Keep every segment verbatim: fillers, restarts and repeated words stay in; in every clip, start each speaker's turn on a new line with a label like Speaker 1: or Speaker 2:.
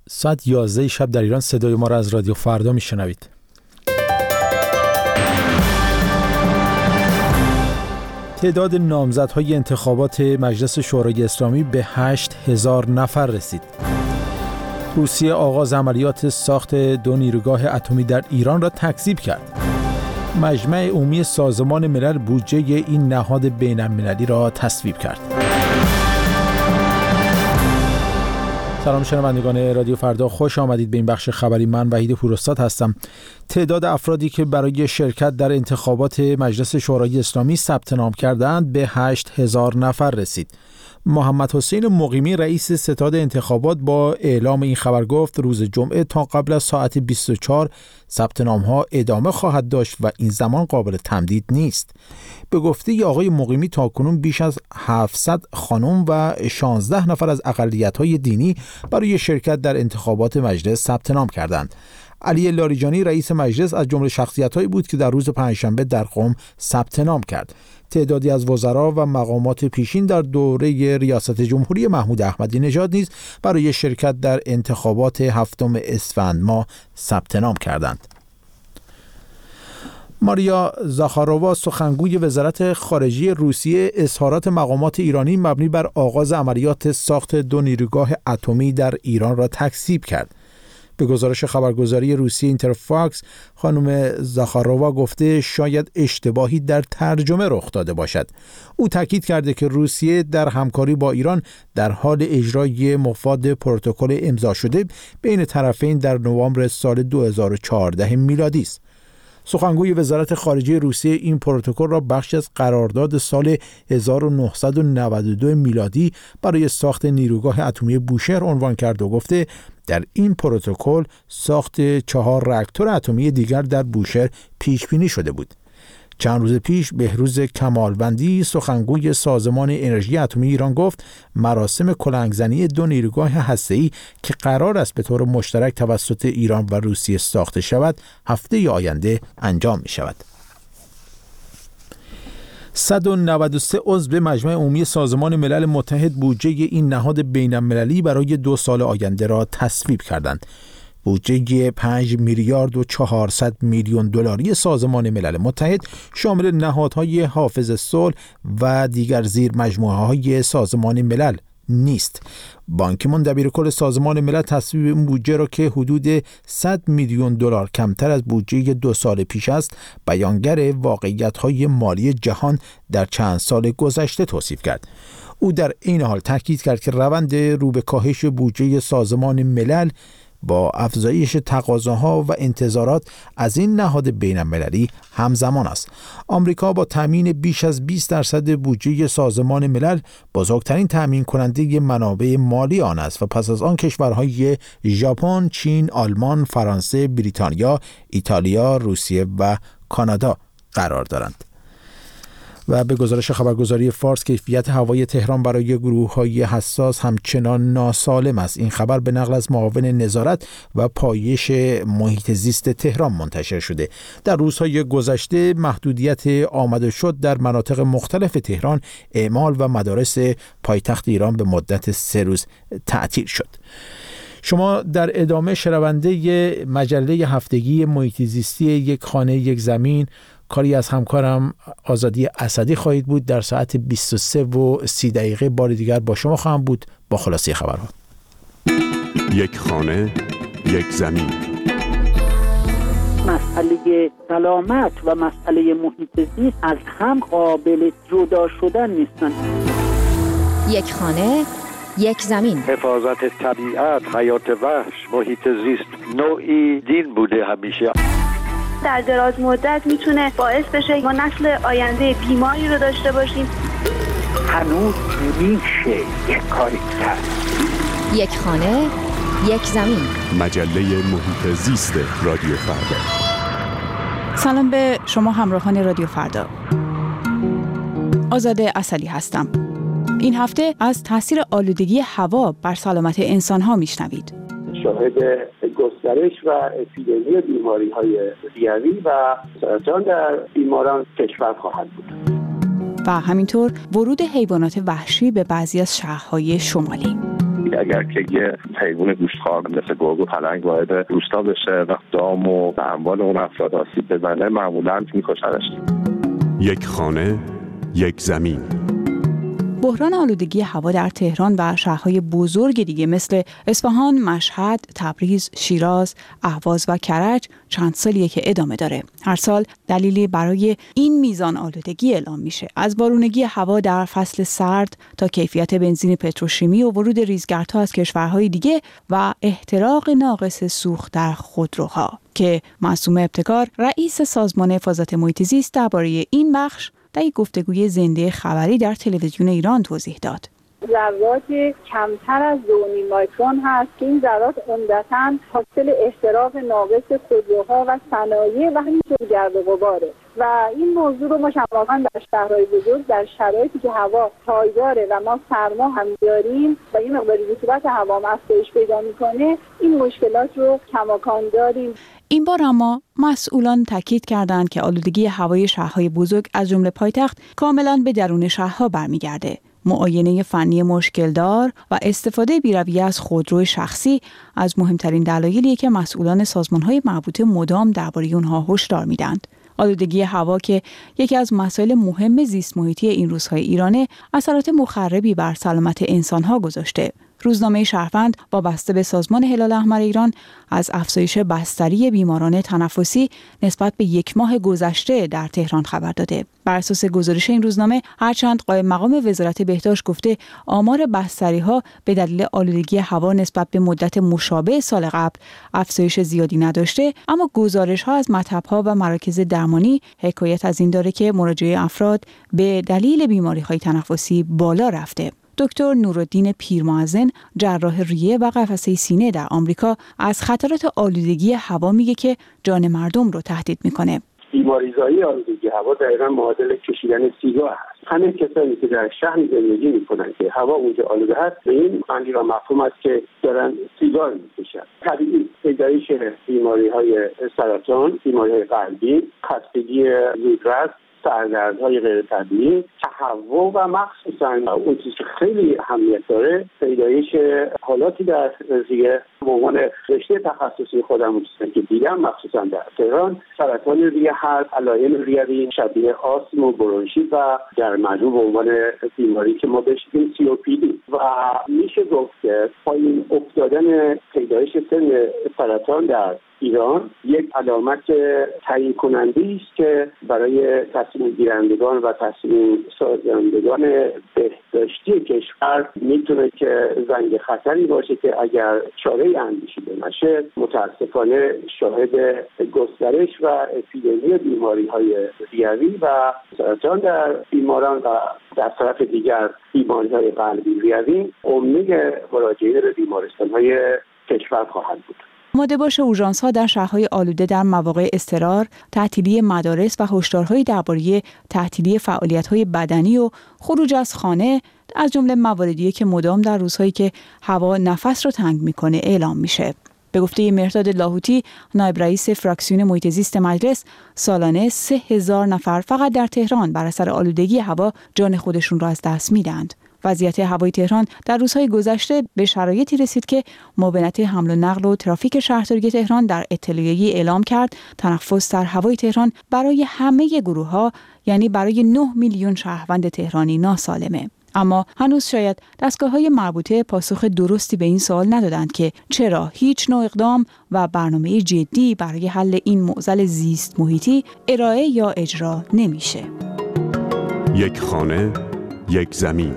Speaker 1: ساعت یازده شب در ایران صدای ما را از رادیو فردا میشنوید. تعداد نامزدهای انتخابات مجلس شورای اسلامی به هشت هزار نفر رسید. روسیه آغاز عملیات ساخت دو نیروگاه اتمی در ایران را تکذیب کرد. مجمع عمومی سازمان ملل بودجه این نهاد بین‌المللی را تصویب کرد. سلام شنوندگان رادیو فردا، خوش آمدید به این بخش خبری. من وحید پوراستاد هستم. تعداد افرادی که برای شرکت در انتخابات مجلس شورای اسلامی ثبت نام کردند به هشت هزار نفر رسید. محمد حسین مقیمی رئیس ستاد انتخابات با اعلام این خبر گفت روز جمعه تا قبل از ساعت بیست و چهار ثبت نام‌ها ادامه خواهد داشت و این زمان قابل تمدید نیست. به گفته آقای مقیمی تاکنون بیش از هفتصد خانم و شانزده نفر از اقلیت‌های دینی برای شرکت در انتخابات مجلس ثبت نام کردند. علی لاریجانی رئیس مجلس از جمله شخصیت‌هایی بود که در روز پنجشنبه در قم ثبت نام کرد. تعدادی از وزرا و مقامات پیشین در دوره ریاست جمهوری محمود احمدی نژاد نیز برای شرکت در انتخابات هفتم اسفند ماه ثبت نام کردند. ماریا زاخارووا سخنگوی وزارت خارجه روسیه اظهارات مقامات ایرانی مبنی بر آغاز عملیات ساخت دو نیروگاه اتمی در ایران را تکذیب کرد. به گزارش خبرگزاری روسیه اینترفاکس، خانم زاخارووا گفته شاید اشتباهی در ترجمه رخ داده باشد. او تاکید کرده که روسیه در همکاری با ایران در حال اجرای مفاد پروتکل امضا شده بین طرفین در نوامبر سال دو هزار و چهارده میلادی است. سخنگوی وزارت خارجه روسیه این پروتکل را بخشی از قرارداد سال هزار و نهصد و نود و دو میلادی برای ساخت نیروگاه اتمی بوشهر عنوان کرد و گفته در این پروتکل ساخت چهار راکتور اتمی دیگر در بوشهر پیش بینی شده بود. چند روز پیش بهروز کمالوندی سخنگوی سازمان انرژی اتمی ایران گفت مراسم کلنگزنی دو نیروگاه هسته‌ای که قرار است به طور مشترک توسط ایران و روسیه ساخته شود هفته آینده انجام می شود. صد و نود و سه عضو مجمع عمومی سازمان ملل متحد بودجه این نهاد بین‌المللی برای دو سال آینده را تصویب کردند. بودجه پنج میلیارد و چهارصد میلیون دلاری سازمان ملل متحد شامل نهادهای حافظ صلح و دیگر زیر مجموعه‌های سازمان ملل نیست. بان کی مون دبیرکل سازمان ملل تصویب این بودجه را که حدود صد میلیون دلار کمتر از بودجه دو سال پیش است، بیانگر واقعیت‌های مالی جهان در چند سال گذشته توصیف کرد. او در این حال تاکید کرد که روند رو به کاهش بودجه سازمان ملل با افزایش تقاضاها و انتظارات از این نهاد بین‌المللی همزمان است. آمریکا با تامین بیش از بیست درصد بودجه سازمان ملل بزرگترین تامین کننده منابع مالی آن است و پس از آن کشورهای ژاپن، چین، آلمان، فرانسه، بریتانیا، ایتالیا، روسیه و کانادا قرار دارند. و به گزارش خبرگزاری فارس کیفیت هوای تهران برای گروه‌های حساس همچنان ناسالم است. این خبر به نقل از معاون نظارت و پایش محیط زیست تهران منتشر شده. در روزهای گذشته محدودیت آمد و شد در مناطق مختلف تهران، اعمال و مدارس پایتخت ایران به مدت سه روز تعطیل شد. شما در ادامه شنونده مجله هفتگی محیط زیستی یک خانه یک زمین، کاری از همکارم آزادی اسدی خواهید بود. در ساعت بیست و سه و سی دقیقه بار دیگر با شما خواهم بود با خلاصه خبرها.
Speaker 2: یک خانه یک زمین.
Speaker 3: مسئله سلامت و مسئله محیط زیست از هم قابل جدا شدن نیستند.
Speaker 4: یک خانه یک زمین.
Speaker 5: حفاظت طبیعت، حیات وحش، محیط زیست نوعی دین بوده همیشه.
Speaker 6: در دراز مدت میتونه باعث بشه ما نسل آینده بیماری رو داشته باشیم.
Speaker 3: هنوز میشه یک کاری کرد.
Speaker 4: یک خانه یک زمین.
Speaker 2: مجله محیط زیست رادیو فردا.
Speaker 7: سلام به شما همراهان رادیو فردا. آزاده اسدی هستم. این هفته از تاثیر آلودگی هوا بر سلامت انسان‌ها میشنوید.
Speaker 8: شاهد گسترش و اپیدمی بیماری‌های ریوی و سرطان در بیماران کشور خواهد بود.
Speaker 7: و همینطور ورود حیوانات وحشی به بعضی از شهرهای شمالی.
Speaker 9: ولی اگر که یه حیوان گوشتخوار مثل گرگ و پلنگ وارد روستا بشه و دام و اموال اون افراد آسیب بزنه معمولاً میکشنش.
Speaker 2: یک خانه، یک زمین.
Speaker 7: بحران آلودگی هوا در تهران و شهرهای بزرگ دیگه مثل اصفهان، مشهد، تبریز، شیراز، اهواز و کرج چند سالیه که ادامه داره. هر سال دلیلی برای این میزان آلودگی اعلام میشه. از بارونگی هوا در فصل سرد تا کیفیت بنزین پتروشیمی و ورود ریزگردها از کشورهای دیگه و احتراق ناقص سوخت در خودروها که معصومه ابتکار رئیس سازمان حفاظت محیط زیست درباره این بخش در یک گفتگوی زنده خبری در تلویزیون ایران توضیح داد.
Speaker 10: ذرات کمتر از دو و نیم مایکرون هست که این ذرات عمدتاً حاصل احتراق ناقص خودروها و صنایع و همینطور گرد و غباره و این موضوع رو ما شفافاً در شهرهای بزرگ در شرایطی که هوا پایداره و ما سرما هم داریم و این مقدار رطوبت هوا هم افزایش پیدا میکنه، این مشکلات رو کماکان داریم.
Speaker 7: این بار اما مسئولان تاکید کردند که آلودگی هوای شهرهای بزرگ از جمله پایتخت کاملاً به درون شهرها برمیگرده. معاینه فنی مشکلدار و استفاده بی‌رویه از خودرو شخصی از مهمترین دلایلیه که مسئولان سازمان‌های مربوطه مدام درباره اونها هشدار میدند. آلودگی هوا که یکی از مسائل مهم زیست محیطی این روزهای ایرانه، اثرات مخربی بر سلامت انسان‌ها گذاشته. روزنامه شهروند وابسته به سازمان هلال احمر ایران از افزایش بستری بیماران تنفسی نسبت به یک ماه گذشته در تهران خبر داده. بر اساس گزارش این روزنامه، هرچند قائم مقام وزارت بهداشت گفته آمار بستری‌ها به دلیل آلودگی هوا نسبت به مدت مشابه سال قبل افزایش زیادی نداشته، اما گزارش‌ها از مطب‌ها و مراکز درمانی حکایت از این داره که مراجعه افراد به دلیل بیماری‌های تنفسی بالا رفته. دکتر نورالدین پیرمعزن، جراح ریه و قفسه سینه در آمریکا، از خطرات آلودگی هوا میگه که جان مردم رو تهدید میکنه.
Speaker 8: بیماریزایی آلودگی هوا دقیقاً معادل کشیدن سیگار هست. همه کسانی که در شهر زندگی میکنن که هوا اونجا آلوده هست، به این معنی و مفهوم است که دارن سیگار میکشن. طبیعی پیدایش بیماری‌های سرطان، بیماری‌های قلبی، خستگی زودرس، سردردهای غیر طبیعی، تهوع و مخصوصا اون چیزی که خیلی اهمیت داره پیدایش حالاتی در ریه به عنوان رشته تخصصی خودم که دیدم مخصوصا در تهران، سرطان ریه هست، علائم ریوی شبیه آسم و برونشیت و در مجموع به عنوان بیماری که ما بهش میگیم سی او پی دی و میشه گفت که پایین افتادن پیدایش سن سرطان در ایران یک علامت تعیین کننده است که برای تصمیم گیرندگان و تصمیم سازندگان بهداشتی کشور میتونه که زنگ خطری باشه که اگر چاره اندیشیده نشه متاسفانه شاهد گسترش و اپیدمی بیماری‌های ریوی و سرطان در بیماران و در طرف دیگر بیماری‌های قلبی ریوی عمده مراجعین به بیمارستان‌های کشور خواهد بود.
Speaker 7: آماده باش اورژانس‌ها در شهرهای آلوده در مواقع اضطرار، تعطیلی مدارس و هشدارهای درباره تعطیلی فعالیت‌های بدنی و خروج از خانه از جمله مواردیه که مدام در روزهایی که هوا نفس رو تنگ می‌کنه اعلام میشه. به گفته مهرداد لاهوتی، نایب رئیس فراکسیون محیط زیست مجلس، سالانه سه هزار نفر فقط در تهران بر اثر آلودگی هوا جان خودشون را از دست میدند. وضعیت هوای تهران در روزهای گذشته به شرایطی رسید که معاونت حمل و نقل و ترافیک شهرداری تهران در اطلاعیه‌ای اعلام کرد تنفس در هوای تهران برای همه گروه‌ها، یعنی برای نه میلیون شهروند تهرانی ناسالمه. اما هنوز شاید دستگاه‌های مربوطه پاسخ درستی به این سوال ندادند که چرا هیچ نوع اقدام و برنامه جدی برای حل این معضل زیست محیطی ارائه یا اجرا نمیشه.
Speaker 2: یک خانه، یک زمین.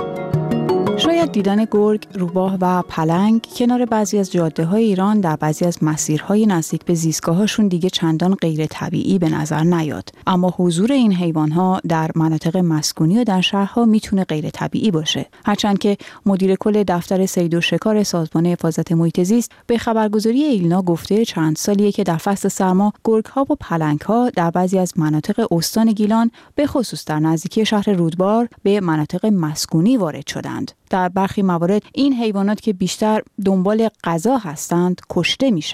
Speaker 7: شاید دیدن گرگ، روباه و پلنگ کنار بعضی از جاده‌های ایران در بعضی از مسیرهای نزدیک به زیستگاه‌هاشون دیگه چندان غیر طبیعی به نظر نیاد. اما حضور این حیوان‌ها در مناطق مسکونی و در شهرها میتونه غیر طبیعی باشه. هرچند که مدیر کل دفتر صید و شکار سازمان حفاظت محیط زیست به خبرگزاری ایلنا گفته چند سالیه که در فصل سرما گرگ‌ها و پلنگ‌ها در بعضی از مناطق استان گیلان به خصوص در نزدیکی شهر رودبار به مناطق مسکونی وارد شدند. در برخی موارد این حیوانات که بیشتر دنبال غذا هستند کشته میشند.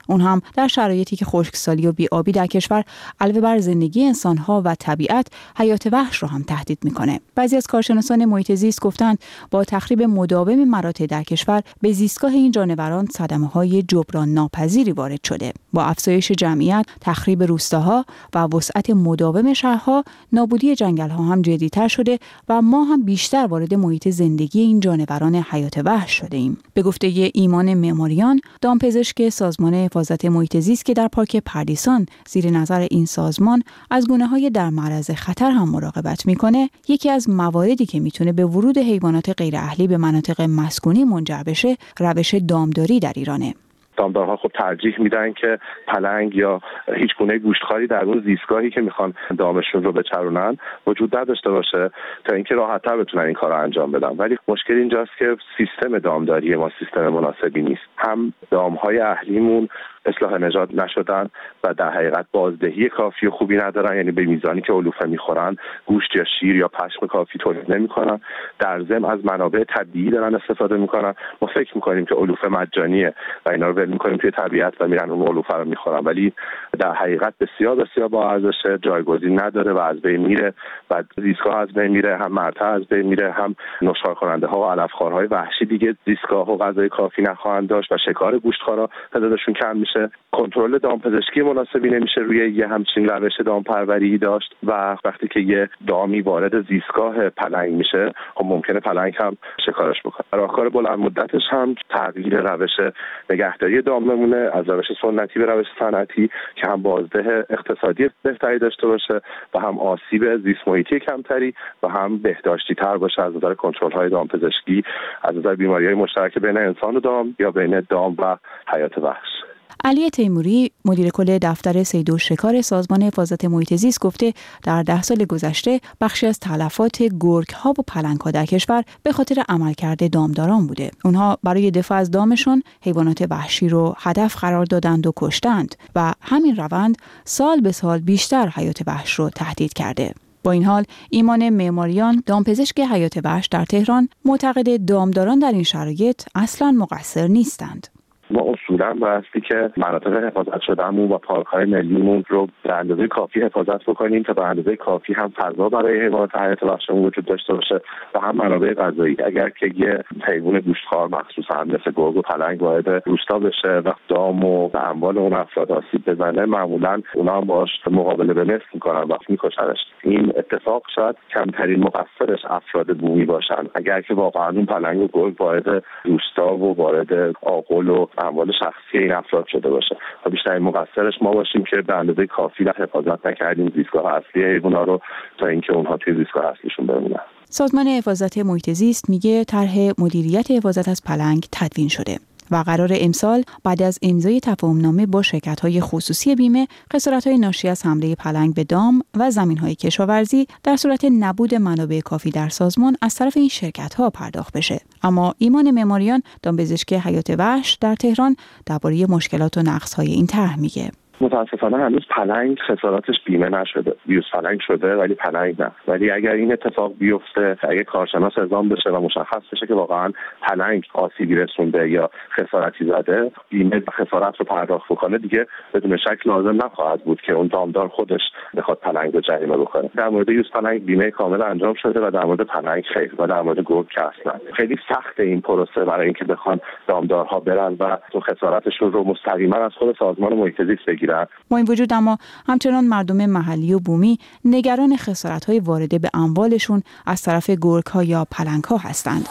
Speaker 7: اون هم در شرایطی که خشکسالی و بی‌آبی در کشور علاوه بر زندگی انسان‌ها و طبیعت حیات وحش رو هم تهدید می‌کنه. بعضی از کارشناسان محیط زیست گفتند با تخریب مداوم مراتع در کشور به زیستگاه این جانوران صدمه‌های جبران ناپذیری وارد شده. با افزایش جمعیت، تخریب روستاها و وسعت مداوم شهرها، نابودی جنگل‌ها هم جدی‌تر شده و ما هم بیشتر وارد محیط زندگی این جانوران حیات وحش شده ایم. به گفته ایمان معماریان، دامپزشک سازمان حفاظت محیط زیست که در پارک پردیسان زیر نظر این سازمان از گونه‌های در معرض خطر هم مراقبت می‌کنه، یکی از مواردی که میتونه به ورود حیوانات غیر اهلی به مناطق مسکونی منجر بشه، روش دامداری در ایرانه.
Speaker 9: دامدارها خب ترجیح میدن که پلنگ یا هیچ گونه گوشتخواری در اون زیستگاهی که میخوان دامشون رو بچرونن وجود نداشته باشه تا اینکه راحت‌تر بتونن این کار رو انجام بدن. ولی مشکل اینجاست که سیستم دامداری ما سیستم مناسبی نیست. هم دامهای اهلیمون اصلاح نژاد نشدن و در حقیقت بازدهی کافی و خوبی ندارن، یعنی به میزانی که علوفه میخورن گوشت یا شیر یا پشم کافی تولید نمیکنن. در ضمن از منابع طبیعی دارن استفاده میکنن. ما فکر میکنیم که علوفه مجانیه و اینا رو ول میکنیم توی طبیعت و میرن اون علوفه رو میخورن، ولی در حقیقت بسیار بسیار با ارزشه، جایگزین نداره و از بین میره و زیستگاه از بین میره، هم مرتع از بین میره، هم نشخوار کننده ها و علفخوارهای وحشی دیگه زیستگاه و غذای کافی نخواهند داشت و شکار گوشتخوارا تعدادشون کم میشه. کنترل دامپزشکی مناسبی نمیشه روی یه همچین روش دامپروری داشت و وقتی که یه دامی وارد زیستگاه پلنگ میشه خب ممکنه پلنگ هم شکارش بکنه. راهکار بلند مدتش هم تغییر روش نگهداری دام بمونه، از روش سنتی به روش صنعتی که هم بازده اقتصادی بهتری داشته باشه و هم آسیب زیست محیطی کمتری و هم بهداشتی تر باشه از نظر کنترل های دامپزشکی، از نظر بیماری های مشترک بین انسان و دام یا بین دام و حیات وحش.
Speaker 7: علی تیموری، مدیر کل دفتر صید و شکار سازمان حفاظت محیط زیست گفته در ده سال گذشته بخشی از تلفات گرگ‌ها و پلنگ‌ها در کشور به خاطر عملکرد دامداران بوده. اونها برای دفاع از دامشون حیوانات وحشی رو هدف قرار دادند و کشتند و همین روند سال به سال بیشتر حیات وحش رو تهدید کرده. با این حال ایمان معماریان، دامپزشک حیات وحش در تهران، معتقد دامداران در این شرایط اصلاً مقصر نیستند.
Speaker 9: ما اصولا بایستی که مناطق حفاظت شدهمون و پارک‌های ملیمون رو به اندازه کافی حفاظت بکنیم تا به اندازه کافی هم فضا برای حیوانات حیات وحشمون وجود داشته باشه و هم منابع غذایی. اگر که یه حیوان گوشتخوار مخصوصا مثل گرگ و پلنگ وارد روستا بشه و دام و اموال اون افراد آسیب بزنه، معمولا اونا هم باهاش مقابله به مثل میکنن و میکشنش. این اتفاق شاید کمترین مقصرش افراد بومی باشن. اگر که واقعا اون پلنگ و گرگ وارد روستا و وارد آغل و اموال شخصی این افراد شده باشه و بیشترین مقصرش ما باشیم که به اندازه کافی حفاظت نکردیم زیستگاه اصلی حیونا رو تا اینکه اونها توی زیستگاه اصلیشون بمونن.
Speaker 7: سازمان حفاظت محیط زیست میگه طرح مدیریت حفاظت از پلنگ تدوین شده و قرار امسال بعد از امضای تفاهم‌نامه با شرکت‌های خصوصی بیمه، خسارت‌های ناشی از حمله پلنگ به دام و زمین‌های کشاورزی در صورت نبود منابع کافی در سازمان از طرف این شرکت‌ها پرداخت بشه. اما ایمان معماریان، دامپزشک حیات وحش در تهران، درباره مشکلات و نقص‌های این طرح میگه.
Speaker 9: متاسفانه هنوز پلنگ خساراتش بیمه نشده. ویروس پلنگ شده ولی پلنگ نه. ولی اگر این اتفاق بیفته، اگه کارشناس اعلام بشه و مشخص بشه که واقعا پلنگ آسیبی رسونده یا خسارتی زده، بیمه خسارت رو پرداخت بکنه، دیگه بدون شک لازم نخواهد بود که اون دامدار خودش بخواد پلنگ رو جریمه بکنه. در مورد ویروس پلنگ بیمه کامل انجام شده و در مورد پلنگ خیر و در مورد گرگ که اصلا. خیلی سخت این پروسه برای اینکه بخوان دامدارها برن و تو خسارتشون رو مستقیما از خود سازمان محیط زیست بگیرن.
Speaker 7: با این وجود اما همچنان مردم محلی و بومی نگران خسارت‌های وارده به اموالشون از طرف گرگ‌ها یا پلنگ‌ها هستند.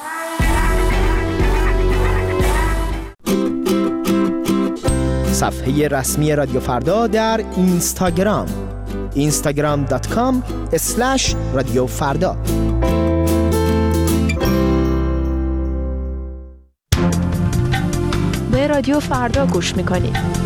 Speaker 11: صفحه رسمی رادیو فردا در اینستاگرام اینستاگرام دات کام اسلش رادیو فردا.
Speaker 12: به رادیو فردا گوش می‌کنید.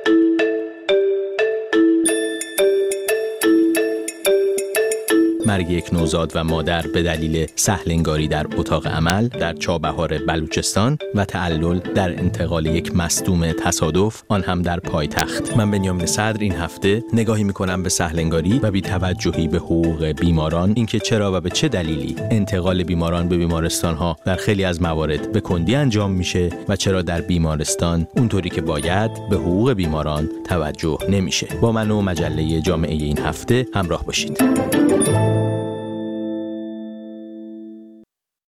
Speaker 13: مرگ یک نوزاد و مادر به دلیل سهلنگاری در اتاق عمل در چابهار بلوچستان و تعلل در انتقال یک مصدوم تصادف، آن هم در پایتخت. من بنیامین صدر این هفته نگاهی میکنم به سهلنگاری و بی‌توجهی به حقوق بیماران، اینکه چرا و به چه دلیلی انتقال بیماران به بیمارستان‌ها در خیلی از موارد به کندی انجام میشه و چرا در بیمارستان اونطوری که باید به حقوق بیماران توجه نمیشه. با من و مجله جامعه این هفته همراه باشید.